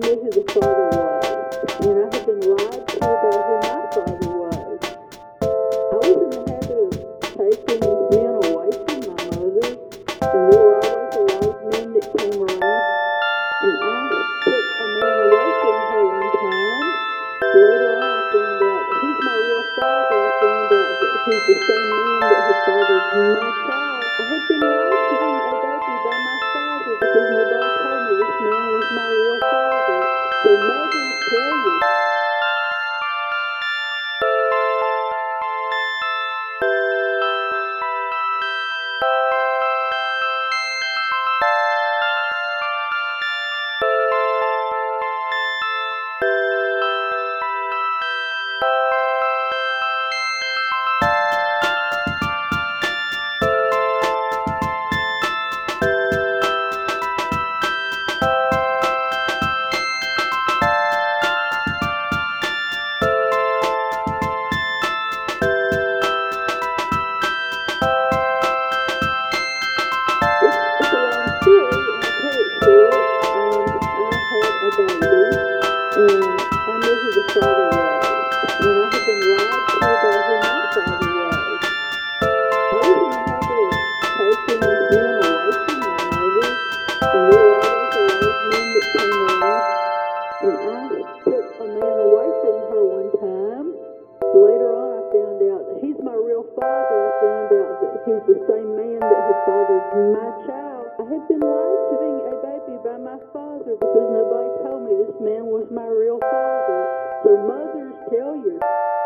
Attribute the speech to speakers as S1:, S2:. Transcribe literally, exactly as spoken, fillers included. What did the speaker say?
S1: knew who the father was, and I had been lied to about who my father was. I was in the habit of taking men away from my mother, and there were always a lot of men that came around, and I took a man away from her one time. Later on, I found out that he's my real father. I found out that he's the same man that had fathered my child. I had been lied to being a baby by my father because nobody told me this man was my real father. So mothers tell you. He's the same man that had fathered my child. I had been lied to being a baby by my father because nobody told me this man was my real father. So mothers tell you.